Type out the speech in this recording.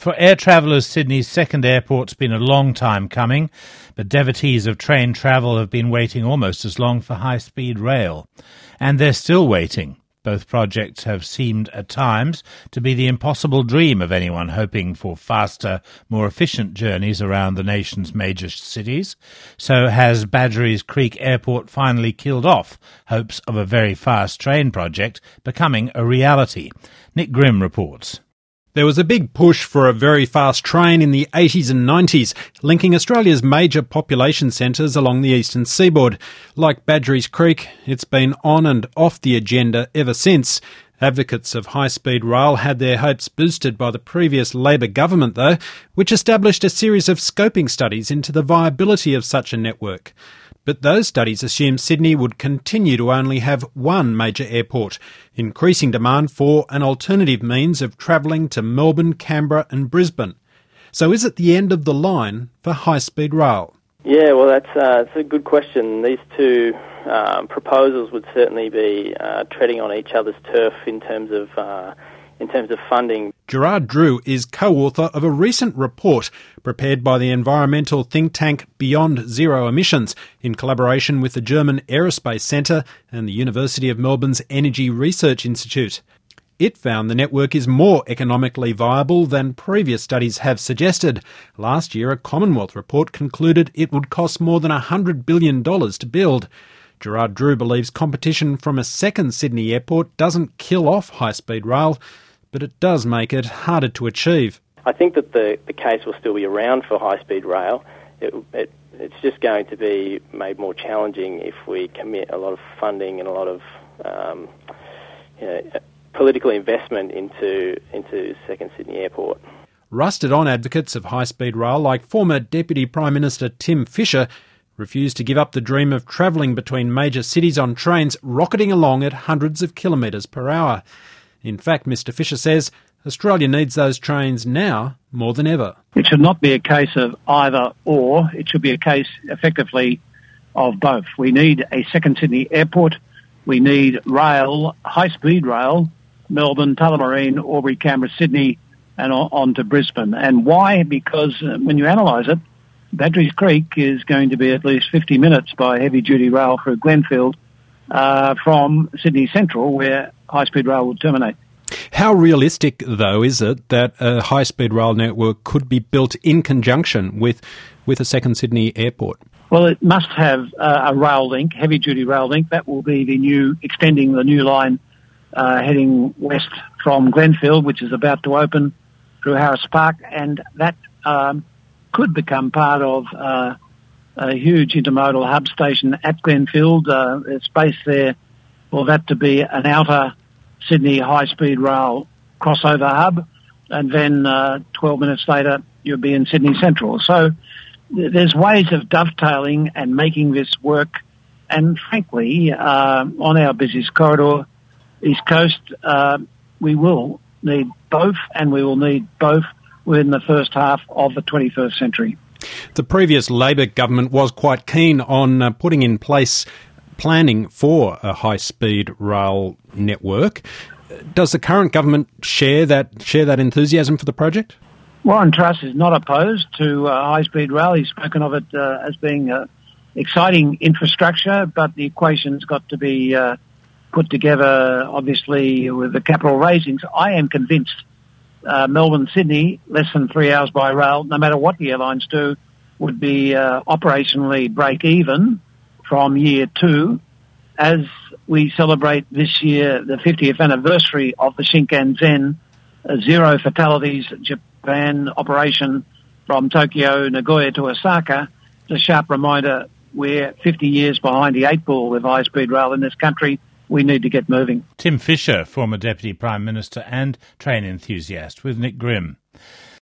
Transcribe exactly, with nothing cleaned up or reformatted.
For air travellers, Sydney's second airport's been a long time coming, but devotees of train travel have been waiting almost as long for high-speed rail. And they're still waiting. Both projects have seemed at times to be the impossible dream of anyone hoping for faster, more efficient journeys around the nation's major cities. So has Badgerys Creek Airport finally killed off hopes of a very fast train project becoming a reality? Nick Grimm reports. There was a big push for a very fast train in the eighties and nineties, linking Australia's major population centres along the eastern seaboard. Like Badgerys Creek, it's been on and off the agenda ever since. Advocates of high-speed rail had their hopes boosted by the previous Labor government, though, which established a series of scoping studies into the viability of such a network. But those studies assumed Sydney would continue to only have one major airport, increasing demand for an alternative means of travelling to Melbourne, Canberra and Brisbane. So is it the end of the line for high-speed rail? Yeah, well, that's, uh, that's a good question. These two um, proposals would certainly be uh, treading on each other's turf in terms of uh, in terms of funding. Gerard Drew is co-author of a recent report prepared by the environmental think tank Beyond Zero Emissions in collaboration with the German Aerospace Centre and the University of Melbourne's Energy Research Institute. It found the network is more economically viable than previous studies have suggested. Last year, a Commonwealth report concluded it would cost more than one hundred billion dollars to build. Gerard Drew believes competition from a second Sydney airport doesn't kill off high-speed rail, but it does make it harder to achieve. I think that the, the case will still be around for high-speed rail. It, it, it's just going to be made more challenging if we commit a lot of funding and a lot of um, you know, political investment into into second Sydney Airport. Rusted-on advocates of high-speed rail, like former Deputy Prime Minister Tim Fischer, refused to give up the dream of travelling between major cities on trains rocketing along at hundreds of kilometres per hour. In fact, Mr Fischer says Australia needs those trains now more than ever. It should not be a case of either or. It should be a case, effectively, of both. We need a second Sydney airport. We need rail, high-speed rail, Melbourne, Tullamarine, Albury, Canberra, Sydney, and on to Brisbane. And why? Because uh, when you analyse it, Badgerys Creek is going to be at least fifty minutes by heavy-duty rail through Glenfield uh, from Sydney Central, where high-speed rail will terminate. How realistic, though, is it that a high-speed rail network could be built in conjunction with, with a second Sydney airport? Well, it must have uh, a rail link, heavy-duty rail link. That will be the new, extending the new line uh, heading west from Glenfield, which is about to open through Harris Park, and that um, could become part of uh, a huge intermodal hub station at Glenfield. Uh, there's space there for that to be an outer Sydney high-speed rail crossover hub, and then uh, twelve minutes later you'll be in Sydney Central. So th- there's ways of dovetailing and making this work, and frankly, uh, on our busiest corridor, East Coast, uh, we will need both, and we will need both within the first half of the twenty-first century. The previous Labor government was quite keen on uh, putting in place planning for a high-speed rail network. Does the current government share that share that enthusiasm for the project? Warren Truss is not opposed to uh, high-speed rail. He's spoken of it uh, as being uh, exciting infrastructure, but the equation's got to be uh, put together, obviously, with the capital raisings. I am convinced uh, Melbourne-Sydney, less than three hours by rail, no matter what the airlines do, would be uh, operationally break-even from year two. As we celebrate this year the fiftieth anniversary of the Shinkansen, uh, zero fatalities Japan operation from Tokyo, Nagoya to Osaka, it's a sharp reminder we're fifty years behind the eight ball with high-speed rail in this country. We need to get moving. Tim Fischer, former Deputy Prime Minister and train enthusiast, with Nick Grimm.